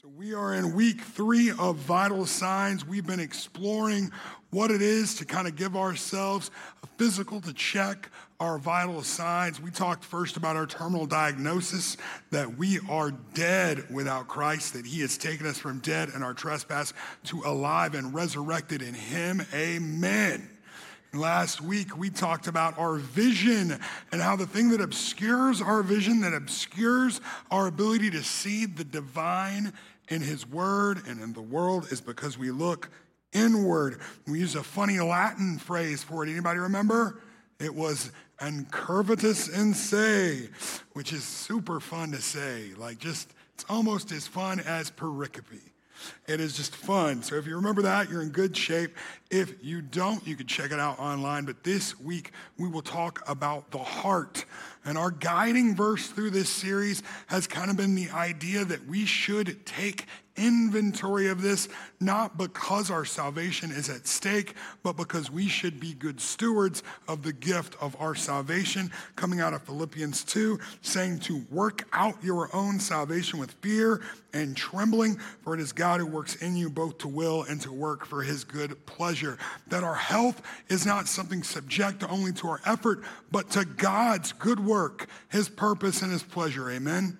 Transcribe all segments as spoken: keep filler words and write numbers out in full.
So we are in week three of Vital Signs. We've been exploring what it is to kind of give ourselves a physical to check our vital signs. We talked first about our terminal diagnosis, that we are dead without Christ, that he has taken us from dead in our trespass to alive and resurrected in him. Amen. Last week, we talked about our vision and how the thing that obscures our vision, that obscures our ability to see the divine in his word and in the world, is because we look inward. We use a funny Latin phrase for it. Anybody remember? It was incurvatus in se, which is super fun to say. Like just, it's almost as fun as pericope. It is just fun. So if you remember that, you're in good shape. If you don't, you can check it out online. But this week, we will talk about the heart. And our guiding verse through this series has kind of been the idea that we should take inventory of this, not because our salvation is at stake, but because we should be good stewards of the gift of our salvation, coming out of Philippians two, saying to work out your own salvation with fear and trembling, for it is God who works in you both to will and to work for his good pleasure. That our health is not something subject only to our effort, but to God's good work, his purpose and his pleasure. Amen.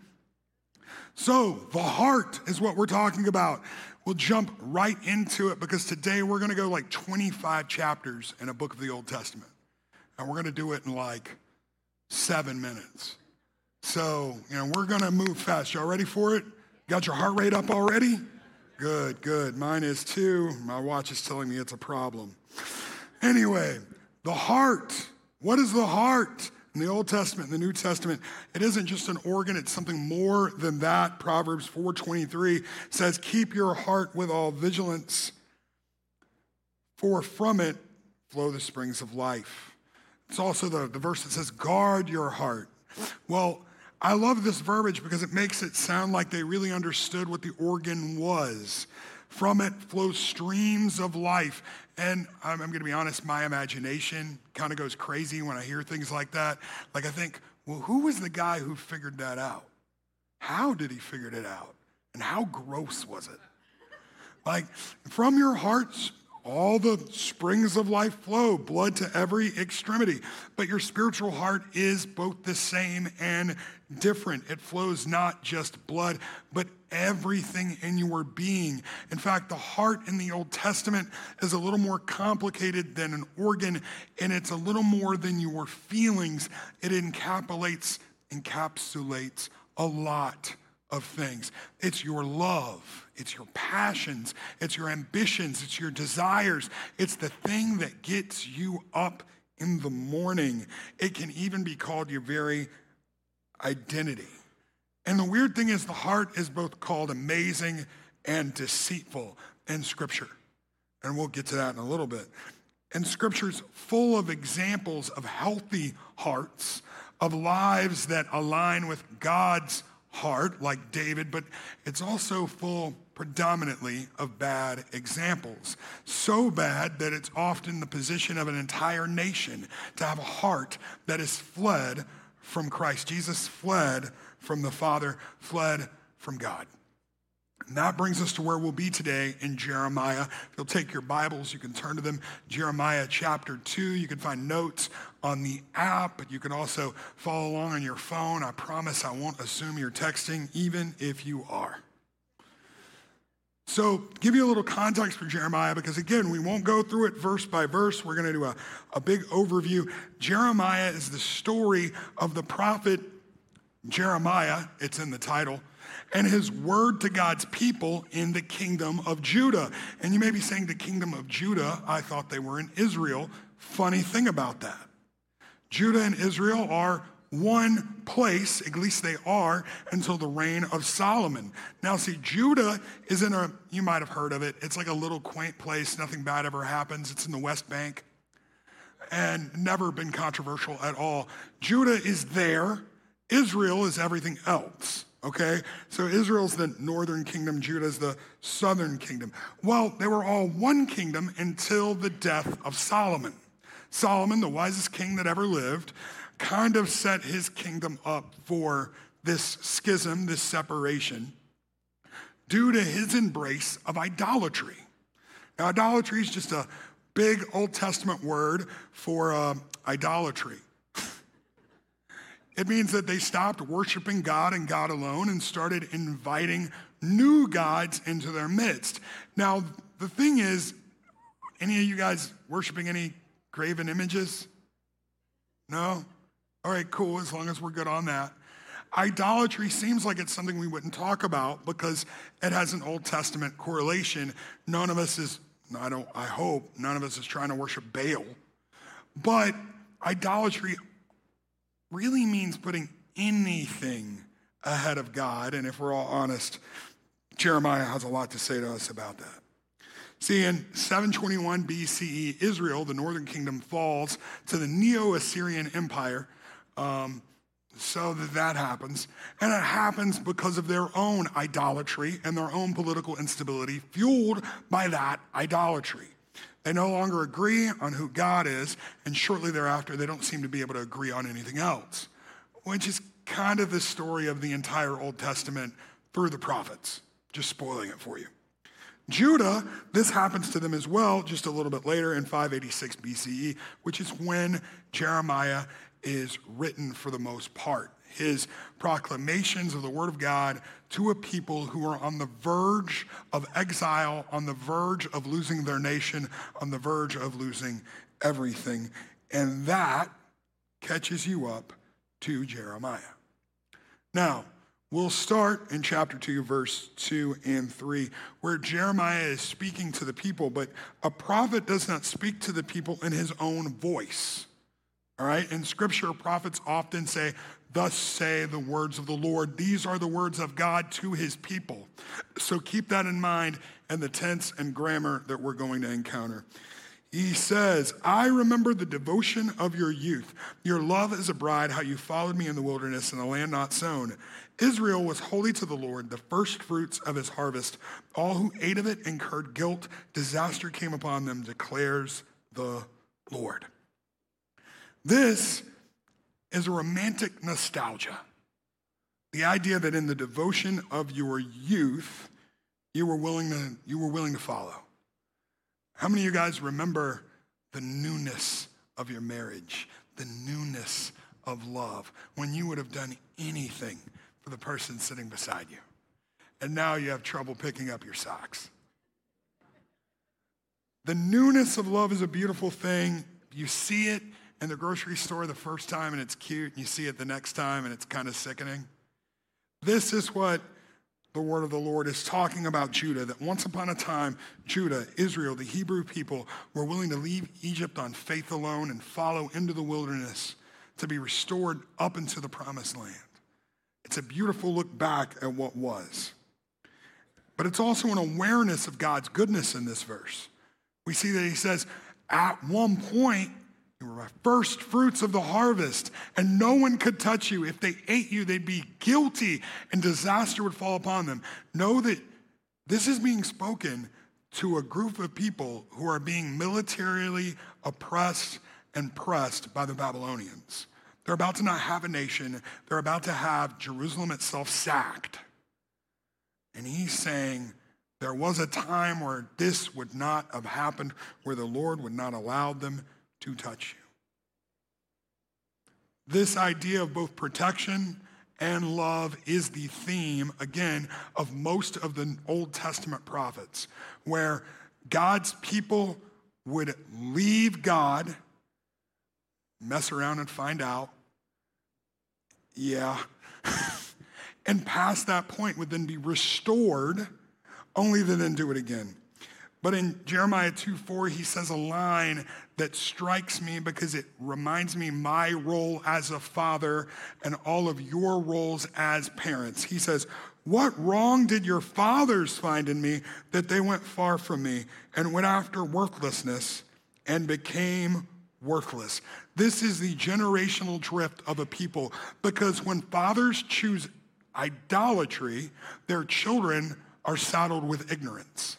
So the heart is what we're talking about. We'll jump right into it because today we're going to go like twenty-five chapters in a book of the Old Testament. And we're going to do it in like seven minutes. So, you know, we're going to move fast. Y'all ready for it? Got your heart rate up already? Good, good. Mine is too. My watch is telling me it's a problem. Anyway, the heart. What is the heart? In the Old Testament, in the New Testament, it isn't just an organ, it's something more than that. Proverbs four twenty-three says, keep your heart with all vigilance, for from it flow the springs of life. It's also the, the verse that says, guard your heart. Well, I love this verbiage because it makes it sound like they really understood what the organ was. From it flows streams of life. And I'm, I'm going to be honest, my imagination kind of goes crazy when I hear things like that. Like I think, well, who was the guy who figured that out? How did he figure it out? And how gross was it? Like from your hearts, all the springs of life flow, blood to every extremity. But your spiritual heart is both the same and different. It flows not just blood, but everything in your being. In fact, the heart in the Old Testament is a little more complicated than an organ, and it's a little more than your feelings. It encapsulates, encapsulates a lot of things. It's your love, it's your passions, it's your ambitions, it's your desires. It's the thing that gets you up in the morning. It can even be called your very identity. And the weird thing is the heart is both called amazing and deceitful in Scripture. And we'll get to that in a little bit. And Scripture's full of examples of healthy hearts, of lives that align with God's heart, like David, but it's also full predominantly of bad examples. So bad that it's often the position of an entire nation to have a heart that is fled from Christ. Jesus fled from the Father, fled from God. And that brings us to where we'll be today in Jeremiah. If you'll take your Bibles, you can turn to them. Jeremiah chapter two. You can find notes on the app, but you can also follow along on your phone. I promise I won't assume you're texting, even if you are. So give you a little context for Jeremiah, because again, we won't go through it verse by verse. We're going to do a, a big overview. Jeremiah is the story of the prophet Jeremiah. It's in the title. And his word to God's people in the kingdom of Judah. And you may be saying the kingdom of Judah, I thought they were in Israel. Funny thing about that. Judah and Israel are one place, at least they are, until the reign of Solomon. Now see, Judah is in a, you might have heard of it, it's like a little quaint place, nothing bad ever happens. It's in the West Bank and never been controversial at all. Judah is there, Israel is everything else. Okay, so Israel's the northern kingdom, Judah's the southern kingdom. Well, they were all one kingdom until the death of Solomon. Solomon, the wisest king that ever lived, kind of set his kingdom up for this schism, this separation. due to his embrace of idolatry. Now, idolatry is just a big Old Testament word for uh, idolatry. It means that they stopped worshiping God and God alone and started inviting new gods into their midst. Now, the thing is, any of you guys worshiping any graven images? No? All right, cool, as long as we're good on that. Idolatry seems like it's something we wouldn't talk about because it has an Old Testament correlation. None of us is, I don't, I hope, none of us is trying to worship Baal. But idolatry really means putting anything ahead of God. And if we're all honest, Jeremiah has a lot to say to us about that. See, in seven twenty-one B C E, Israel, the northern kingdom, falls to the Neo-Assyrian Empire. Um, so that that happens. And it happens because of their own idolatry and their own political instability, fueled by that idolatry. They no longer agree on who God is, and shortly thereafter, they don't seem to be able to agree on anything else, which is kind of the story of the entire Old Testament through the prophets. Just spoiling it for you. Judah, this happens to them as well just a little bit later in five eighty-six B C E, which is when Jeremiah is written for the most part. His proclamations of the word of God to a people who are on the verge of exile, on the verge of losing their nation, on the verge of losing everything. And that catches you up to Jeremiah. Now, we'll start in chapter two, verse two and three, where Jeremiah is speaking to the people, but a prophet does not speak to the people in his own voice. All right, in scripture, prophets often say, "Thus say the words of the Lord." These are the words of God to his people. So keep that in mind in the tense and grammar that we're going to encounter. He says, "I remember the devotion of your youth, your love as a bride, how you followed me in the wilderness in the land not sown. Israel was holy to the Lord, the first fruits of his harvest. All who ate of it incurred guilt. Disaster came upon them, declares the Lord." This is a romantic nostalgia. The idea that in the devotion of your youth, you were willing to, you were willing to follow. How many of you guys remember the newness of your marriage, the newness of love, when you would have done anything for the person sitting beside you, and now you have trouble picking up your socks? The newness of love is a beautiful thing. You see it in the grocery store the first time and it's cute, and you see it the next time and it's kind of sickening. This is what the word of the Lord is talking about Judah, that once upon a time, Judah, Israel, the Hebrew people, were willing to leave Egypt on faith alone and follow into the wilderness to be restored up into the promised land. It's a beautiful look back at what was. But it's also an awareness of God's goodness in this verse. We see that he says, at one point, you were my first fruits of the harvest, and no one could touch you. If they ate you, they'd be guilty, and disaster would fall upon them. Know that this is being spoken to a group of people who are being militarily oppressed and pressed by the Babylonians. They're about to not have a nation. They're about to have Jerusalem itself sacked. And he's saying, there was a time where this would not have happened, where the Lord would not allow them to touch you. This idea of both protection and love is the theme, again, of most of the Old Testament prophets, where God's people would leave God, mess around and find out, yeah, and past that point would then be restored, only to then do it again. But in Jeremiah two four, he says a line that strikes me because it reminds me my role as a father and all of your roles as parents. He says, "What wrong did your fathers find in me that they went far from me and went after worthlessness and became worthless?" This is the generational drift of a people, because when fathers choose idolatry, their children are saddled with ignorance.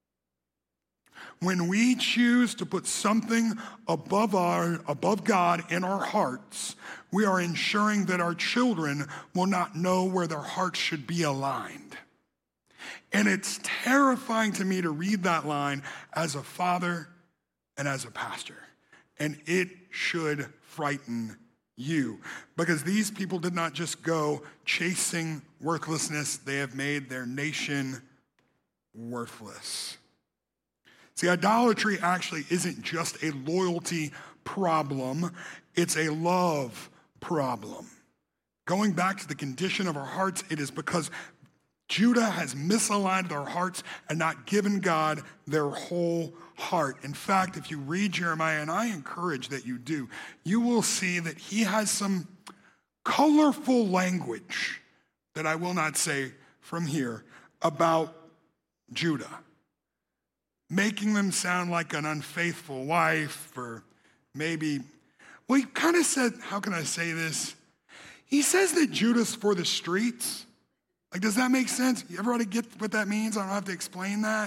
When we choose to put something above our above God in our hearts, we are ensuring that our children will not know where their hearts should be aligned. And it's terrifying to me to read that line as a father and as a pastor. And it should frighten you, because these people did not just go chasing worthlessness, they have made their nation worthless. See, idolatry actually isn't just a loyalty problem, it's a love problem. Going back to the condition of our hearts, it is because Judah has misaligned their hearts and not given God their whole heart. In fact, if you read Jeremiah, and I encourage that you do, you will see that he has some colorful language that I will not say from here about Judah, making them sound like an unfaithful wife, or maybe, well, he kind of said, how can I say this? He says that Judah's for the streets. Like, does that make sense? Everybody get what that means? I don't have to explain that.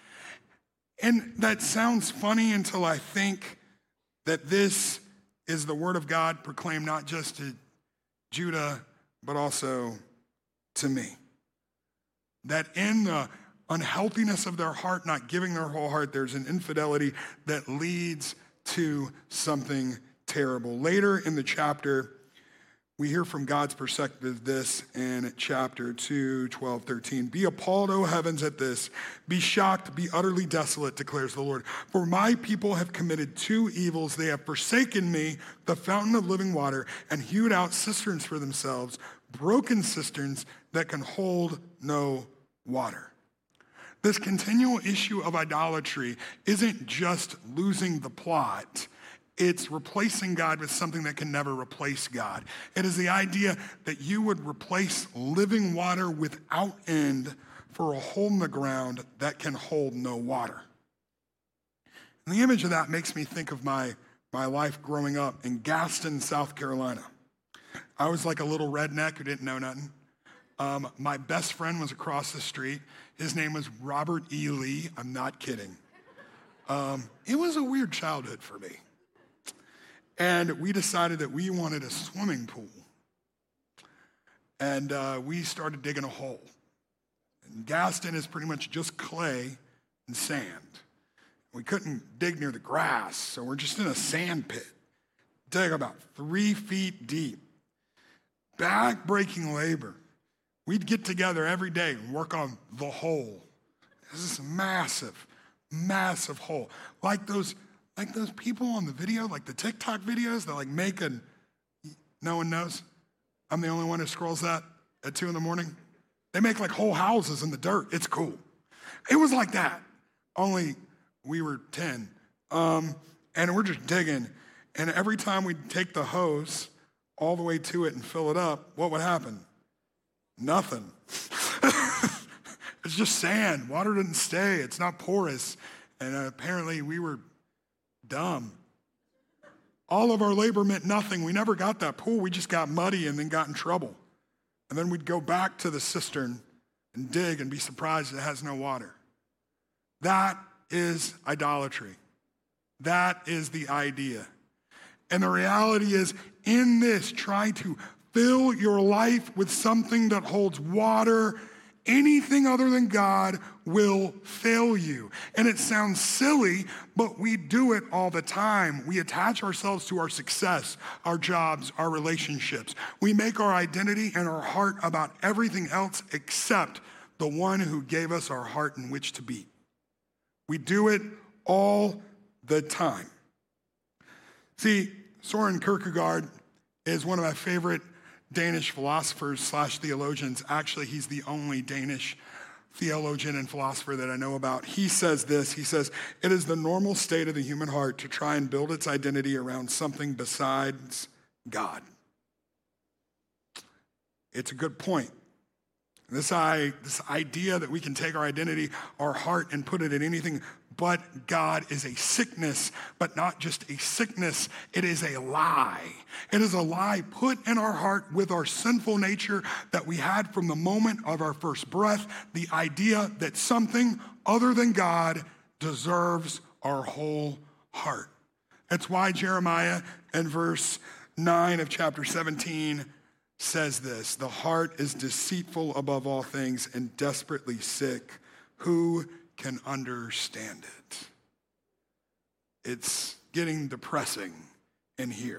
And that sounds funny until I think that this is the word of God proclaimed not just to Judah, but also to me. That in the unhealthiness of their heart, not giving their whole heart, there's an infidelity that leads to something terrible. Later in the chapter, we hear from God's perspective this in chapter two, twelve, thirteen. Be appalled, O heavens, at this. Be shocked, be utterly desolate, declares the Lord. For my people have committed two evils. They have forsaken me, the fountain of living water, and hewed out cisterns for themselves, broken cisterns that can hold no water. This continual issue of idolatry isn't just losing the plot. It's replacing God with something that can never replace God. It is the idea that you would replace living water without end for a hole in the ground that can hold no water. And the image of that makes me think of my, my life growing up in Gaston, South Carolina. I was like a little redneck who didn't know nothing. Um, my best friend was across the street. His name was Robert E. Lee. I'm not kidding. Um, it was a weird childhood for me. And we decided that we wanted a swimming pool. And uh, we started digging a hole. And Gaston is pretty much just clay and sand. We couldn't dig near the grass, so we're just in a sand pit. Dig about three feet deep. Back-breaking labor. We'd get together every day and work on the hole. This is a massive, massive hole. Like those Like those people on the video, like the TikTok videos that like make a, no one knows. I'm the only one who scrolls that at two in the morning. They make like whole houses in the dirt. It's cool. It was like that, only we were ten. Um, and we're just digging. And every time we'd take the hose all the way to it and fill it up, what would happen? Nothing. It's just sand. Water doesn't stay. It's not porous. And uh, apparently we were dumb. All of our labor meant nothing. We never got that pool. We just got muddy and then got in trouble. And then we'd go back to the cistern and dig and be surprised it has no water. That is idolatry. That is the idea. And the reality is, in this, try to fill your life with something that holds water. Anything other than God will fail you. And it sounds silly, but we do it all the time. We attach ourselves to our success, our jobs, our relationships. We make our identity and our heart about everything else except the one who gave us our heart in which to beat. We do it all the time. See, Soren Kierkegaard is one of my favorite Danish philosophers slash theologians. Actually, he's the only Danish theologian and philosopher that I know about. He says this, he says, it is the normal state of the human heart to try and build its identity around something besides God. It's a good point. This, I, this idea that we can take our identity, our heart, and put it in anything but God is a sickness, but not just a sickness, it is a lie. It is a lie put in our heart with our sinful nature that we had from the moment of our first breath, the idea that something other than God deserves our whole heart. That's why Jeremiah in verse nine of chapter seventeen says this: the heart is deceitful above all things and desperately sick. Who can understand it? It's getting depressing in here.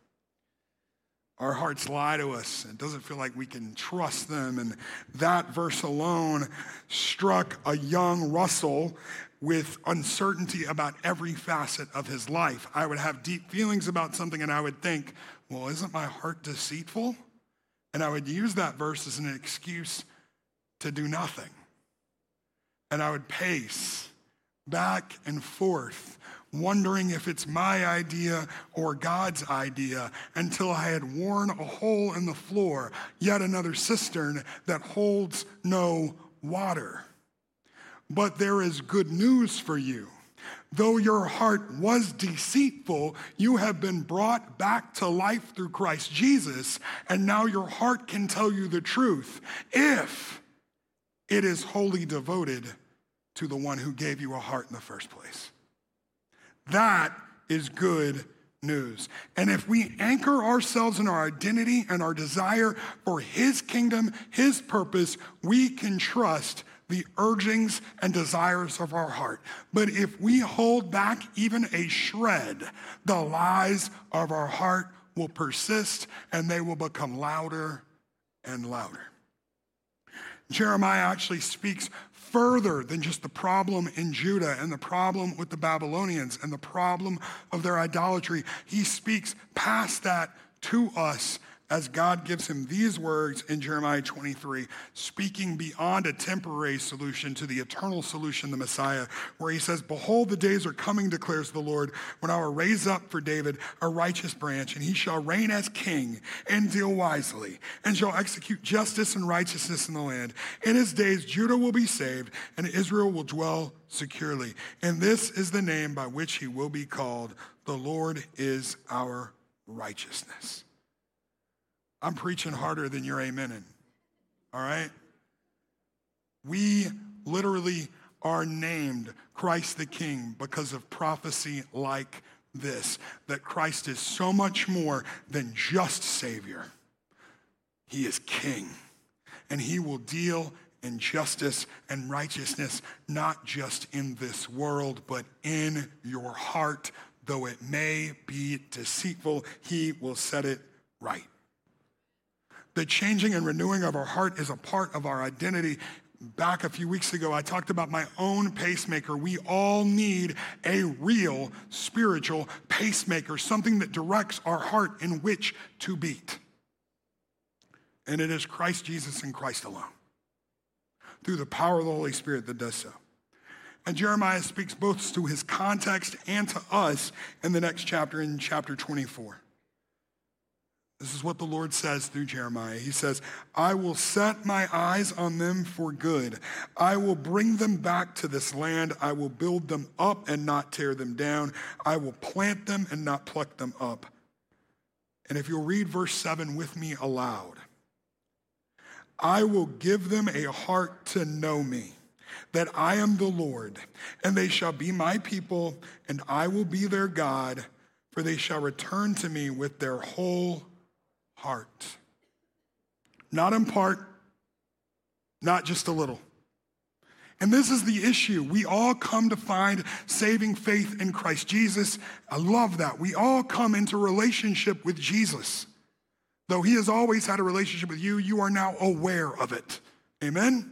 Our hearts lie to us. It doesn't feel like we can trust them. And that verse alone struck a young Russell with uncertainty about every facet of his life. I would have deep feelings about something and I would think, well, isn't my heart deceitful? And I would use that verse as an excuse to do nothing. And I would pace back and forth, wondering if it's my idea or God's idea, until I had worn a hole in the floor, yet another cistern that holds no water. But there is good news for you. Though your heart was deceitful, you have been brought back to life through Christ Jesus, and now your heart can tell you the truth if it is wholly devoted to the one who gave you a heart in the first place. That is good news. And if we anchor ourselves in our identity and our desire for his kingdom, his purpose, we can trust the urgings and desires of our heart. But if we hold back even a shred, the lies of our heart will persist and they will become louder and louder. Jeremiah actually speaks further than just the problem in Judah and the problem with the Babylonians and the problem of their idolatry. He speaks past that to us as God gives him these words in Jeremiah twenty-three, speaking beyond a temporary solution to the eternal solution, the Messiah, where he says, behold, the days are coming, declares the Lord, when I will raise up for David a righteous branch, and he shall reign as king and deal wisely, and shall execute justice and righteousness in the land. In his days, Judah will be saved, and Israel will dwell securely. And this is the name by which he will be called. The Lord is our righteousness. I'm preaching harder than you're amening, all right? We literally are named Christ the King because of prophecy like this, that Christ is so much more than just Savior. He is King, and he will deal in justice and righteousness, not just in this world, but in your heart. Though it may be deceitful, he will set it right. The changing and renewing of our heart is a part of our identity. Back a few weeks ago, I talked about my own pacemaker. We all need a real spiritual pacemaker, something that directs our heart in which to beat. And it is Christ Jesus and Christ alone, through the power of the Holy Spirit, that does so. And Jeremiah speaks both to his context and to us in the next chapter, in chapter twenty-four. This is what the Lord says through Jeremiah. He says, I will set my eyes on them for good. I will bring them back to this land. I will build them up and not tear them down. I will plant them and not pluck them up. And if you'll read verse seven with me aloud. I will give them a heart to know me, that I am the Lord, and they shall be my people, and I will be their God, for they shall return to me with their whole heart. Not in part, not just a little. And this is the issue. We all come to find saving faith in Christ Jesus. I love that. We all come into relationship with Jesus. Though he has always had a relationship with you, you are now aware of it. Amen?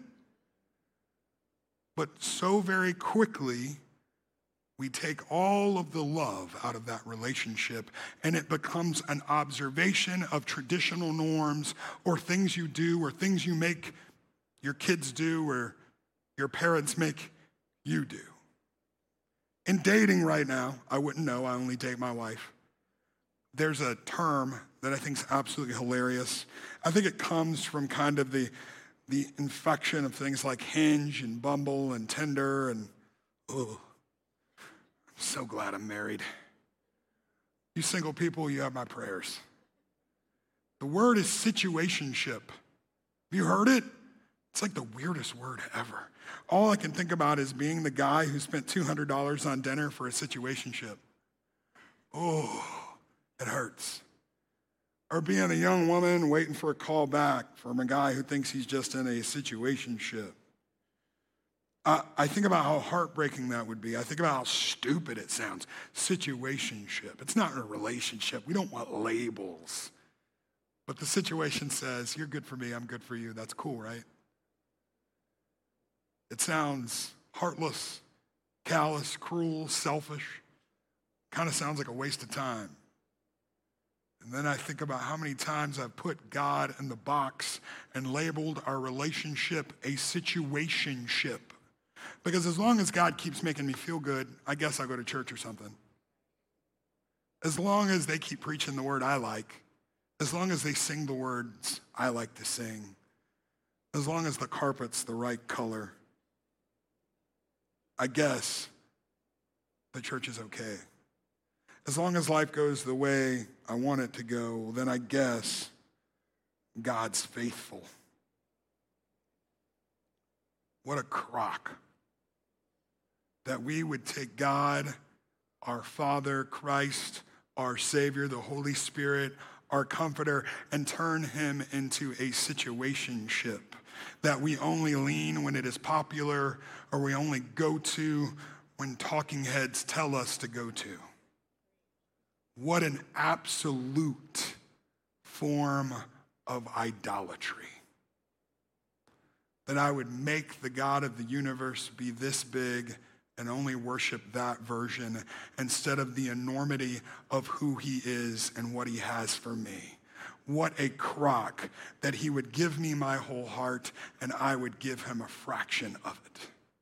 But so very quickly, we take all of the love out of that relationship, and it becomes an observation of traditional norms or things you do or things you make your kids do or your parents make you do. In dating right now, I wouldn't know, I only date my wife. There's a term that I think is absolutely hilarious. I think it comes from kind of the, the infection of things like Hinge and Bumble and Tinder and, oh, I'm so glad I'm married. You single people, you have my prayers. The word is situationship. Have you heard it? It's like the weirdest word ever. All I can think about is being the guy who spent two hundred dollars on dinner for a situationship. Oh, it hurts. Or being a young woman waiting for a call back from a guy who thinks he's just in a situationship. I, I think about how heartbreaking that would be. I think about how stupid it sounds. Situationship. It's not a relationship. We don't want labels. But the situation says, you're good for me, I'm good for you. That's cool, right? It sounds heartless, callous, cruel, selfish. Kind of sounds like a waste of time. And then I think about how many times I've put God in the box and labeled our relationship a situationship. Because as long as God keeps making me feel good, I guess I'll go to church or something. As long as they keep preaching the word I like, as long as they sing the words I like to sing, as long as the carpet's the right color, I guess the church is okay. As long as life goes the way I want it to go, then I guess God's faithful. What a crock that we would take God, our Father, Christ, our Savior, the Holy Spirit, our Comforter, and turn him into a situationship that we only lean when it is popular or we only go to when talking heads tell us to go to. What an absolute form of idolatry. That I would make the God of the universe be this big and only worship that version instead of the enormity of who he is and what he has for me. What a crock that he would give me my whole heart and I would give him a fraction of it.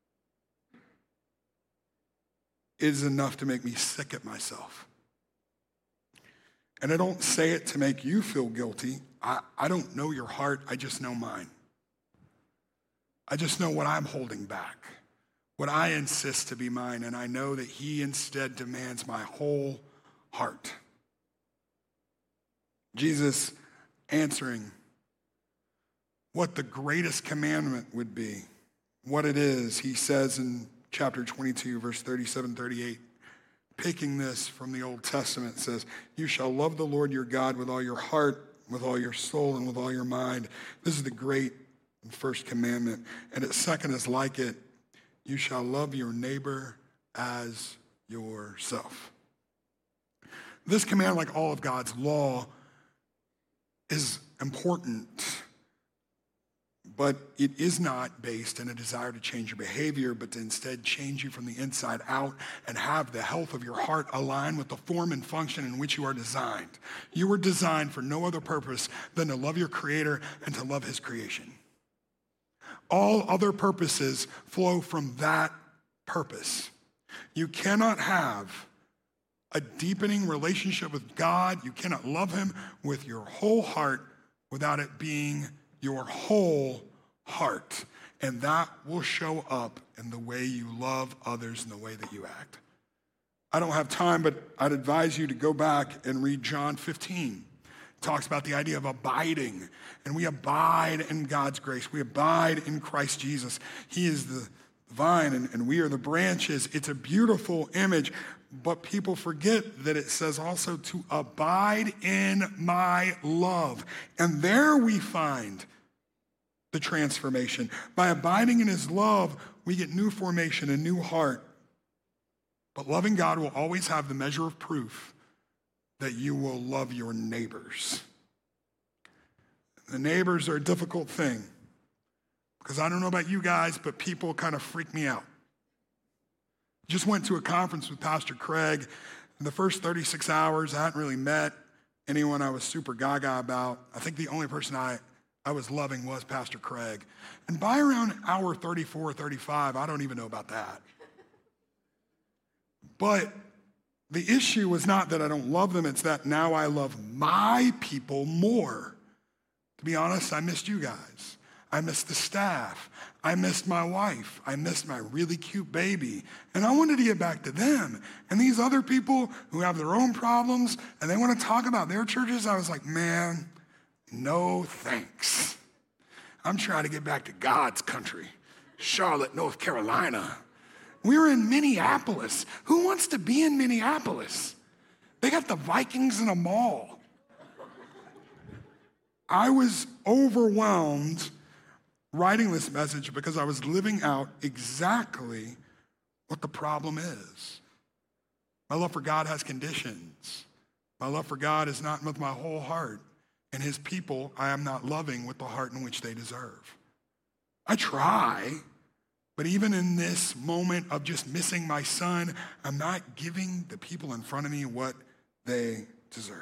It is enough to make me sick at myself. And I don't say it to make you feel guilty. I, I don't know your heart, I just know mine. I just know what I'm holding back, what I insist to be mine, and I know that he instead demands my whole heart. Jesus answering what the greatest commandment would be, what it is, he says in chapter twenty-two, verse thirty-seven, thirty-eight, picking this from the Old Testament, says, you shall love the Lord your God with all your heart, with all your soul, and with all your mind. This is the great first commandment. And its second is like it. You shall love your neighbor as yourself. This command, like all of God's law, is important, but it is not based in a desire to change your behavior, but to instead change you from the inside out and have the health of your heart align with the form and function in which you are designed. You were designed for no other purpose than to love your Creator and to love his creation. All other purposes flow from that purpose. You cannot have a deepening relationship with God. You cannot love him with your whole heart without it being your whole heart. And that will show up in the way you love others and the way that you act. I don't have time, but I'd advise you to go back and read John fifteen. It talks about the idea of abiding. And we abide in God's grace. We abide in Christ Jesus. He is the vine and, and we are the branches. It's a beautiful image. But people forget that it says also to abide in my love. And there we find the transformation. By abiding in his love, we get new formation, a new heart. But loving God will always have the measure of proof that you will love your neighbors. The neighbors are a difficult thing because I don't know about you guys, but people kind of freak me out. Just went to a conference with Pastor Craig. In the first thirty-six hours, I hadn't really met anyone I was super gaga about. I think the only person I, I was loving was Pastor Craig. And by around hour thirty-four or thirty-five, I don't even know about that. But the issue was not that I don't love them, it's that now I love my people more. To be honest, I missed you guys. I missed the staff. I missed my wife. I missed my really cute baby. And I wanted to get back to them. And these other people who have their own problems and they want to talk about their churches, I was like, man, no thanks. I'm trying to get back to God's country, Charlotte, North Carolina. We were in Minneapolis. Who wants to be in Minneapolis? They got the Vikings in a mall. I was overwhelmed writing this message because I was living out exactly what the problem is. My love for God has conditions. My love for God is not with my whole heart, and his people I am not loving with the heart in which they deserve. I try, but even in this moment of just missing my son, I'm not giving the people in front of me what they deserve.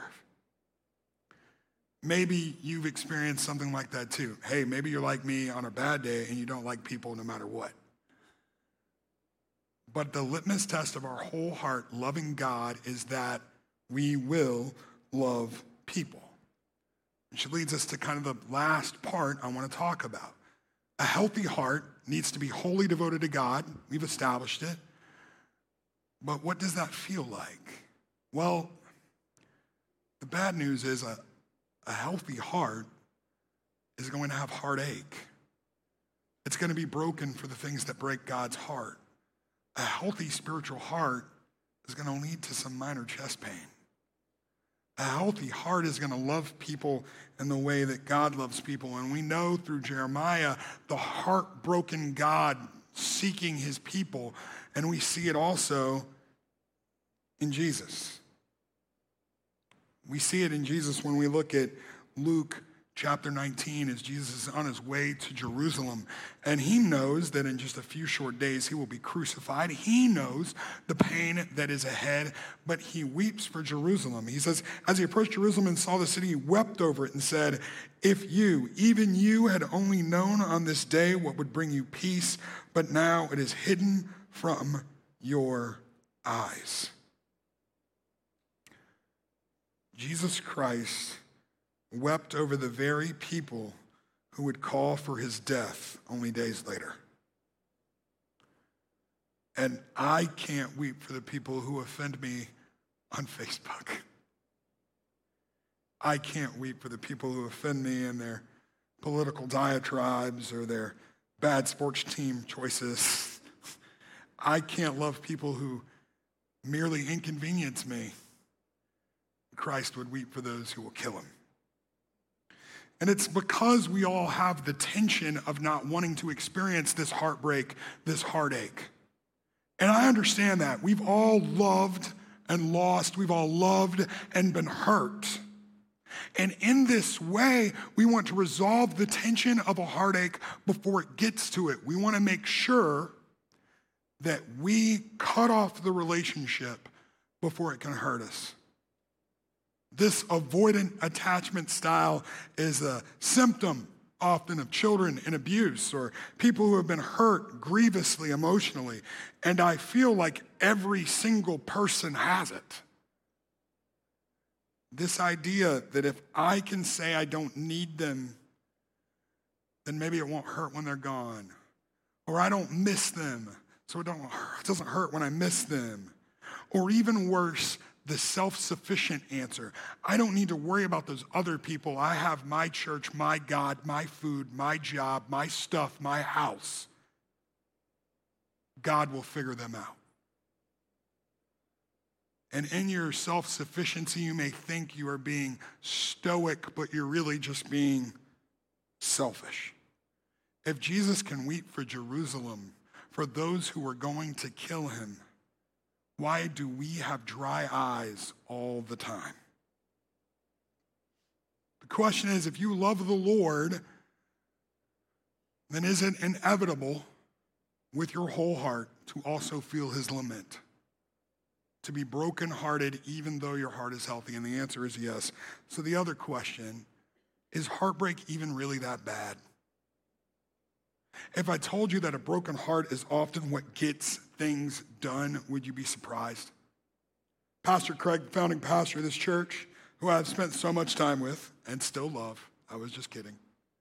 Maybe you've experienced something like that too. Hey, maybe you're like me on a bad day and you don't like people no matter what. But the litmus test of our whole heart loving God is that we will love people. Which leads us to kind of the last part I want to talk about. A healthy heart needs to be wholly devoted to God. We've established it. But what does that feel like? Well, the bad news is a, a healthy heart is going to have heartache. It's going to be broken for the things that break God's heart. A healthy spiritual heart is going to lead to some minor chest pain. A healthy heart is going to love people in the way that God loves people. And we know through Jeremiah, the heartbroken God seeking his people. And we see it also in Jesus. We see it in Jesus when we look at Luke chapter nineteen, as Jesus is on his way to Jerusalem. And he knows that in just a few short days he will be crucified. He knows the pain that is ahead, but he weeps for Jerusalem. He says, as he approached Jerusalem and saw the city, he wept over it and said, if you, even you, had only known on this day what would bring you peace, but now it is hidden from your eyes. Jesus Christ wept over the very people who would call for his death only days later. And I can't weep for the people who offend me on Facebook. I can't weep for the people who offend me in their political diatribes or their bad sports team choices. I can't love people who merely inconvenience me. Christ would weep for those who will kill him. And it's because we all have the tension of not wanting to experience this heartbreak, this heartache. And I understand that. We've all loved and lost. We've all loved and been hurt. And in this way, we want to resolve the tension of a heartache before it gets to it. We want to make sure that we cut off the relationship before it can hurt us. This avoidant attachment style is a symptom often of children in abuse or people who have been hurt grievously emotionally. And I feel like every single person has it. This idea that if I can say I don't need them, then maybe it won't hurt when they're gone. Or I don't miss them, so it, don't, it doesn't hurt when I miss them. Or even worse, the self-sufficient answer. I don't need to worry about those other people. I have my church, my God, my food, my job, my stuff, my house. God will figure them out. And in your self-sufficiency, you may think you are being stoic, but you're really just being selfish. If Jesus can weep for Jerusalem, for those who are going to kill him, why do we have dry eyes all the time? The question is, if you love the Lord, then is it inevitable with your whole heart to also feel his lament? To be brokenhearted even though your heart is healthy? And the answer is yes. So the other question, is heartbreak even really that bad? If I told you that a broken heart is often what gets things done, would you be surprised? Pastor Craig, founding pastor of this church, who I've spent so much time with and still love, I was just kidding.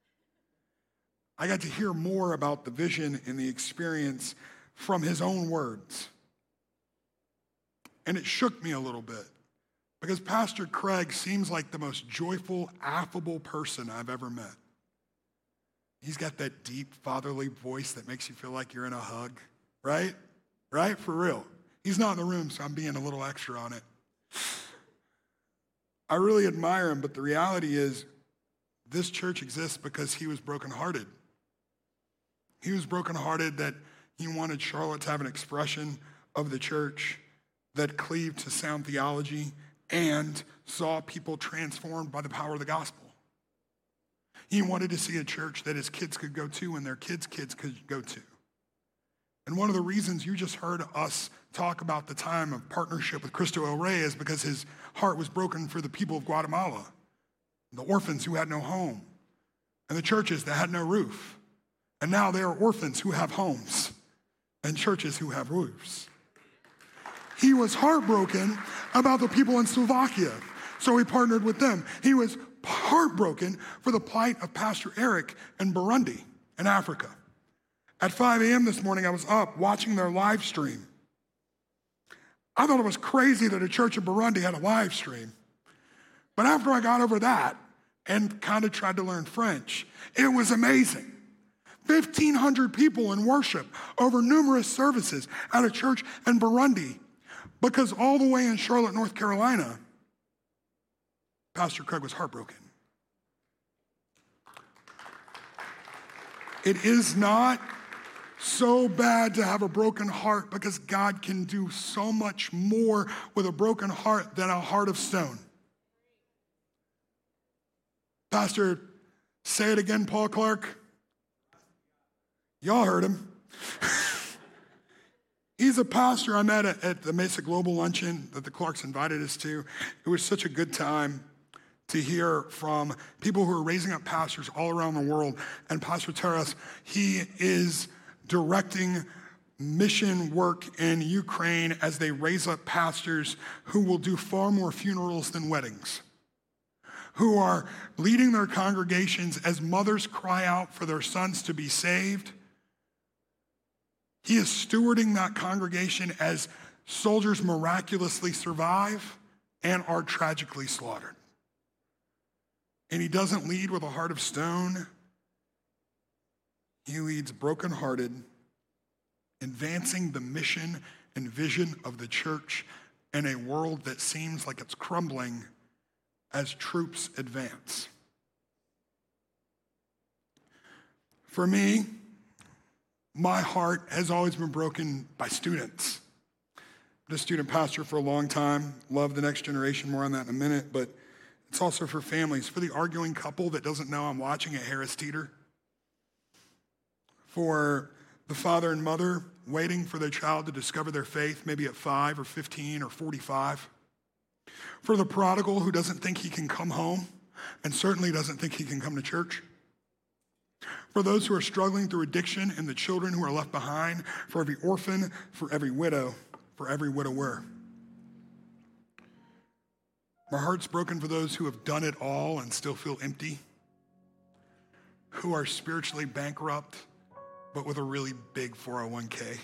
I got to hear more about the vision and the experience from his own words. And it shook me a little bit because Pastor Craig seems like the most joyful, affable person I've ever met. He's got that deep fatherly voice that makes you feel like you're in a hug, right? Right? For real. He's not in the room, so I'm being a little extra on it. I really admire him, but the reality is this church exists because he was brokenhearted. He was brokenhearted that he wanted Charlotte to have an expression of the church that cleaved to sound theology and saw people transformed by the power of the gospel. He wanted to see a church that his kids could go to and their kids' kids could go to. And one of the reasons you just heard us talk about the time of partnership with Cristo El Rey is because his heart was broken for the people of Guatemala, the orphans who had no home, and the churches that had no roof. And now they are orphans who have homes and churches who have roofs. He was heartbroken about the people in Slovakia, so he partnered with them. He was heartbroken for the plight of Pastor Eric in Burundi in Africa. At five a.m. this morning, I was up watching their live stream. I thought it was crazy that a church in Burundi had a live stream. But after I got over that and kind of tried to learn French, it was amazing. fifteen hundred people in worship over numerous services at a church in Burundi, because all the way in Charlotte, North Carolina, Pastor Craig was heartbroken. It is not so bad to have a broken heart, because God can do so much more with a broken heart than a heart of stone. Pastor, say it again, Paul Clark. Y'all heard him. He's a pastor I met at, at the Mesa Global Luncheon that the Clarks invited us to. It was such a good time to hear from people who are raising up pastors all around the world. And Pastor Taras, he is directing mission work in Ukraine as they raise up pastors who will do far more funerals than weddings, who are leading their congregations as mothers cry out for their sons to be saved. He is stewarding that congregation as soldiers miraculously survive and are tragically slaughtered. And he doesn't lead with a heart of stone. He leads brokenhearted, advancing the mission and vision of the church in a world that seems like it's crumbling as troops advance. For me, my heart has always been broken by students. I've been a student pastor for a long time. Love the next generation, more on that in a minute, but it's also for families, for the arguing couple that doesn't know I'm watching at Harris Teeter, for the father and mother waiting for their child to discover their faith, maybe at five or fifteen or forty-five, for the prodigal who doesn't think he can come home and certainly doesn't think he can come to church, for those who are struggling through addiction and the children who are left behind, for every orphan, for every widow, for every widower. My heart's broken for those who have done it all and still feel empty, who are spiritually bankrupt, but with a really big four oh one k.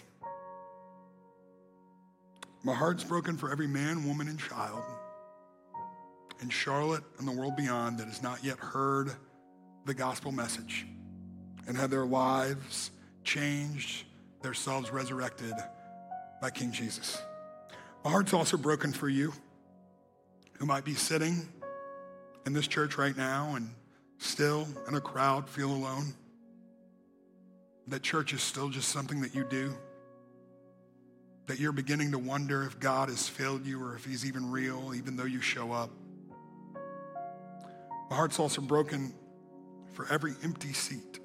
My heart's broken for every man, woman, and child in Charlotte and the world beyond that has not yet heard the gospel message and had their lives changed, their selves resurrected by King Jesus. My heart's also broken for you who might be sitting in this church right now and still in a crowd feel alone. That church is still just something that you do. That you're beginning to wonder if God has failed you or if he's even real, even though you show up. My heart's also broken for every empty seat.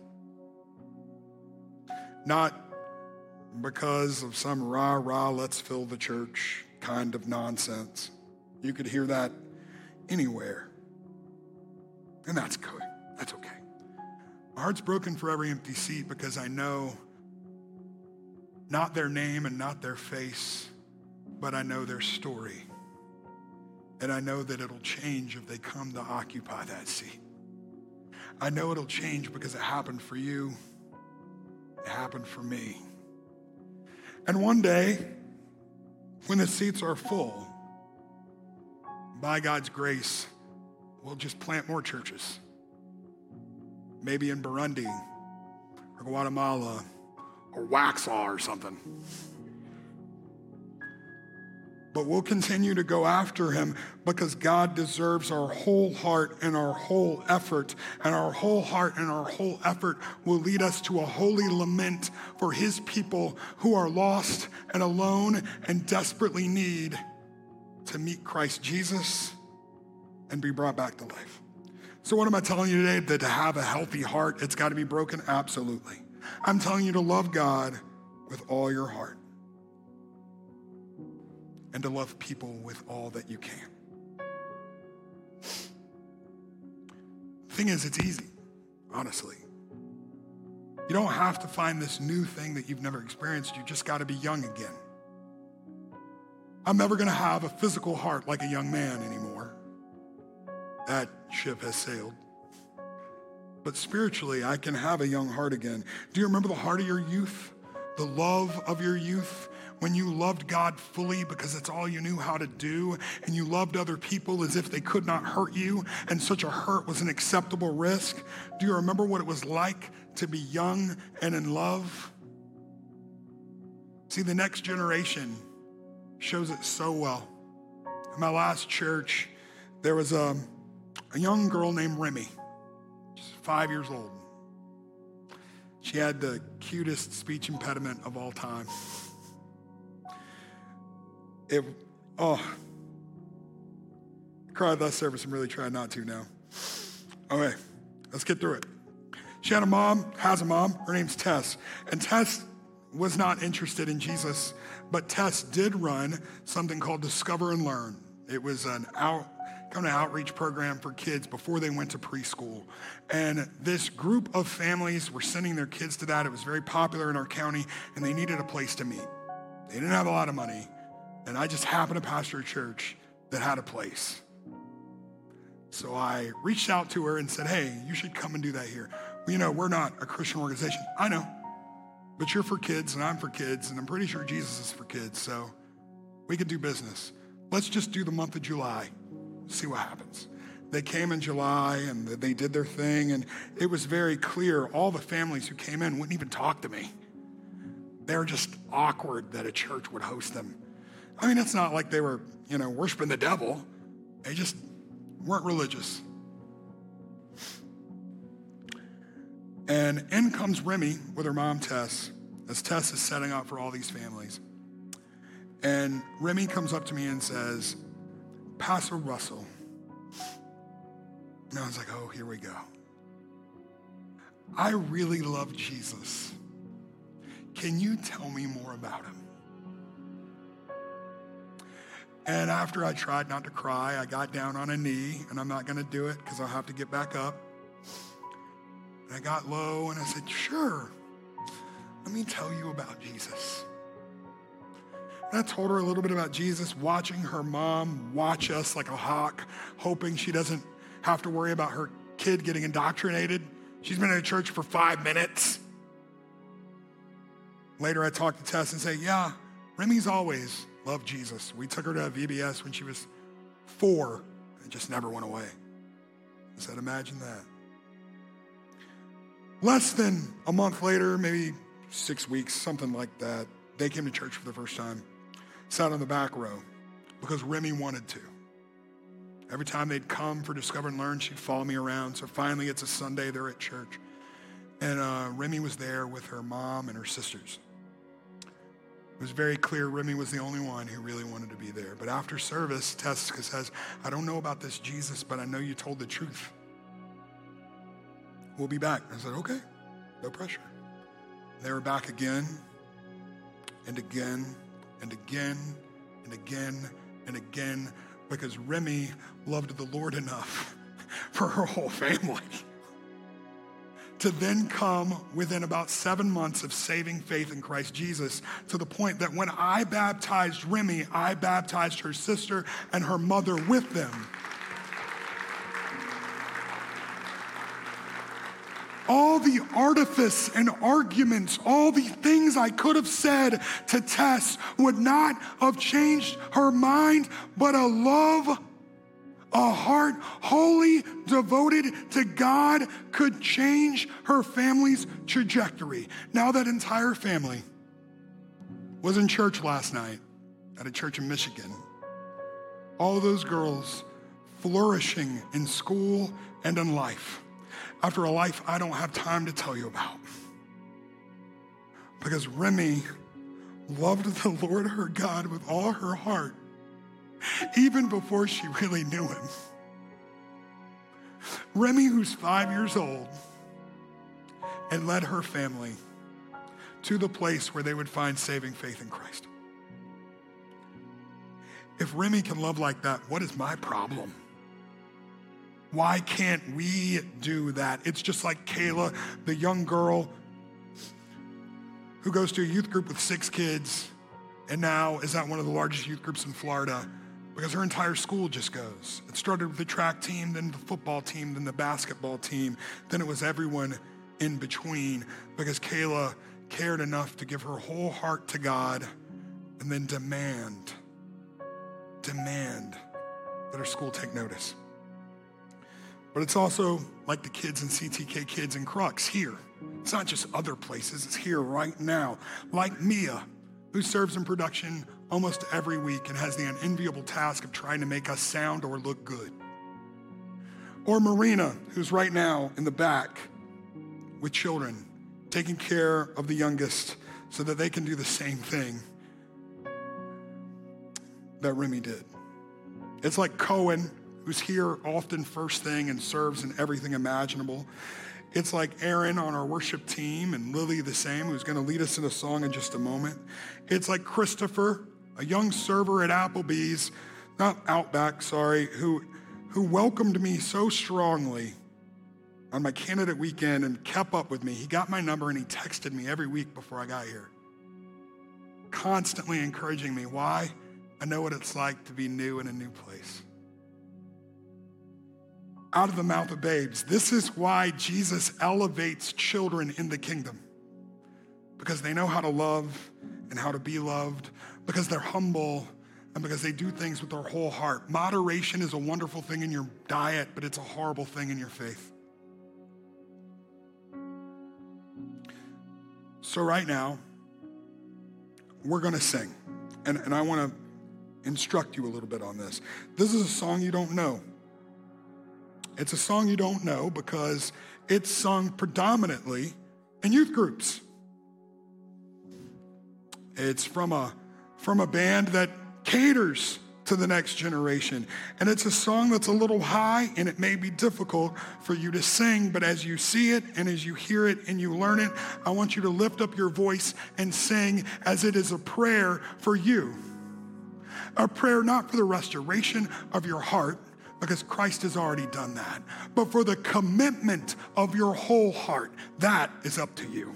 Not because of some rah, rah, let's fill the church kind of nonsense. You could hear that anywhere. And that's good. That's okay. My heart's broken for every empty seat because I know not their name and not their face, but I know their story. And I know that it'll change if they come to occupy that seat. I know it'll change because it happened for you. It happened for me. And one day, when the seats are full, by God's grace, we'll just plant more churches. Maybe in Burundi or Guatemala or Waxhaw or something. But we'll continue to go after him because God deserves our whole heart and our whole effort. And our whole heart and our whole effort will lead us to a holy lament for his people who are lost and alone and desperately need to meet Christ Jesus and be brought back to life. So what am I telling you today? That to have a healthy heart, it's got to be broken? Absolutely. I'm telling you to love God with all your heart and to love people with all that you can. The thing is, it's easy, honestly. You don't have to find this new thing that you've never experienced. You just got to be young again. I'm never going to have a physical heart like a young man anymore. That ship has sailed. But spiritually, I can have a young heart again. Do you remember the heart of your youth? The love of your youth? When you loved God fully because it's all you knew how to do, and you loved other people as if they could not hurt you, and such a hurt was an acceptable risk. Do you remember what it was like to be young and in love? See, the next generation shows it so well. In my last church, there was a, a young girl named Remy. She's five years old. She had the cutest speech impediment of all time. It, oh, I cried last service. I'm really trying not to now. Okay, let's get through it. She had a mom, has a mom. Her name's Tess. And Tess was not interested in Jesus, but Tess did run something called Discover and Learn. It was an out, kind of outreach program for kids before they went to preschool. And this group of families were sending their kids to that. It was very popular in our county, and they needed a place to meet. They didn't have a lot of money. And I just happened to pastor a church that had a place. So I reached out to her and said, hey, you should come and do that here. Well, you know, we're not a Christian organization. I know, but you're for kids and I'm for kids, and I'm pretty sure Jesus is for kids, so we could do business. Let's just do the month of July, see what happens. They came in July and they did their thing, and it was very clear all the families who came in wouldn't even talk to me. They were just awkward that a church would host them. I mean, it's not like they were, you know, worshiping the devil. They just weren't religious. And in comes Remy with her mom, Tess, as Tess is setting up for all these families. And Remy comes up to me and says, Pastor Russell. And I was like, oh, here we go. I really love Jesus. Can you tell me more about him? And after I tried not to cry, I got down on a knee, and I'm not going to do it because I'll have to get back up. And I got low, and I said, sure, let me tell you about Jesus. And I told her a little bit about Jesus, watching her mom watch us like a hawk, hoping she doesn't have to worry about her kid getting indoctrinated. She's been in a church for five minutes. Later, I talked to Tess and say, yeah, Remy's always loved Jesus. We took her to a V B S when she was four. It just never went away. I said, imagine that. Less than a month later, maybe six weeks, something like that, they came to church for the first time, sat on the back row because Remy wanted to. Every time they'd come for Discover and Learn, she'd follow me around. So finally, it's a Sunday, they're at church. And uh, Remy was there with her mom and her sisters. It was very clear Remy was the only one who really wanted to be there. But after service, Tessica says, I don't know about this Jesus, but I know you told the truth. We'll be back. I said, okay, no pressure. They were back again and again and again and again and again because Remy loved the Lord enough for her whole family to then come within about seven months of saving faith in Christ Jesus to the point that when I baptized Remy, I baptized her sister and her mother with them. All the artifice and arguments, all the things I could have said to Tess would not have changed her mind, but a love, a heart wholly devoted to God could change her family's trajectory. Now that entire family was in church last night at a church in Michigan. All those girls flourishing in school and in life after a life I don't have time to tell you about. Because Remy loved the Lord her God with all her heart, even before she really knew him. Remy, who's five years old, and led her family to the place where they would find saving faith in Christ. If Remy can love like that, what is my problem? Why can't we do that? It's just like Kayla, the young girl who goes to a youth group with six kids and now is at one of the largest youth groups in Florida because her entire school just goes. It started with the track team, then the football team, then the basketball team, then it was everyone in between because Kayla cared enough to give her whole heart to God and then demand, demand that her school take notice. But it's also like the kids in C T K Kids and Crux here. It's not just other places, it's here right now. Like Mia, who serves in production almost every week and has the unenviable task of trying to make us sound or look good. Or Marina, who's right now in the back with children, taking care of the youngest so that they can do the same thing that Remy did. It's like Cohen, who's here often first thing and serves in everything imaginable. It's like Aaron on our worship team and Lily the same, who's gonna lead us in a song in just a moment. It's like Christopher, a young server at Applebee's, not Outback, sorry, who, who welcomed me so strongly on my candidate weekend and kept up with me. He got my number and he texted me every week before I got here, constantly encouraging me. Why? I know what it's like to be new in a new place. Out of the mouth of babes. This is why Jesus elevates children in the kingdom. Because they know how to love and how to be loved, because they're humble, and because they do things with their whole heart. Moderation is a wonderful thing in your diet, but it's a horrible thing in your faith. So right now, we're gonna sing. And, and I wanna instruct you a little bit on this. This is a song you don't know. It's a song you don't know because it's sung predominantly in youth groups. It's from a, from a band that caters to the next generation. And it's a song that's a little high and it may be difficult for you to sing, but as you see it and as you hear it and you learn it, I want you to lift up your voice and sing as it is a prayer for you. A prayer not for the restoration of your heart, because Christ has already done that, but for the commitment of your whole heart. That is up to you.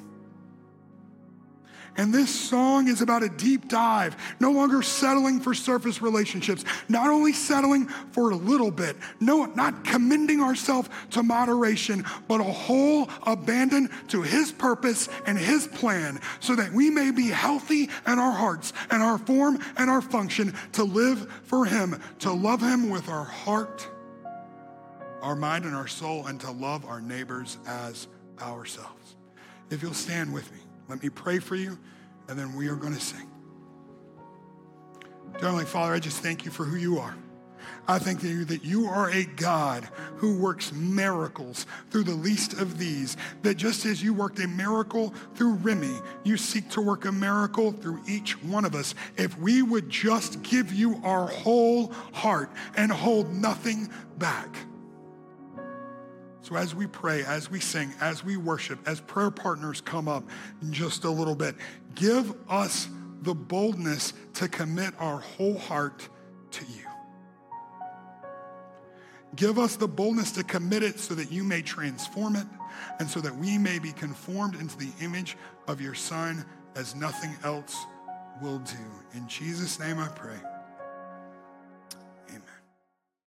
And this song is about a deep dive, no longer settling for surface relationships, not only settling for a little bit, no, not commending ourselves to moderation, but a whole abandon to his purpose and his plan so that we may be healthy in our hearts and our form and our function to live for him, to love him with our heart, our mind, and our soul, and to love our neighbors as ourselves. If you'll stand with me. Let me pray for you, and then we are going to sing. Dear Heavenly Father, I just thank you for who you are. I thank you that you are a God who works miracles through the least of these, that just as you worked a miracle through Remy, you seek to work a miracle through each one of us. If we would just give you our whole heart and hold nothing back. So as we pray, as we sing, as we worship, as prayer partners come up in just a little bit, give us the boldness to commit our whole heart to you. Give us the boldness to commit it so that you may transform it and so that we may be conformed into the image of your Son as nothing else will do. In Jesus' name I pray.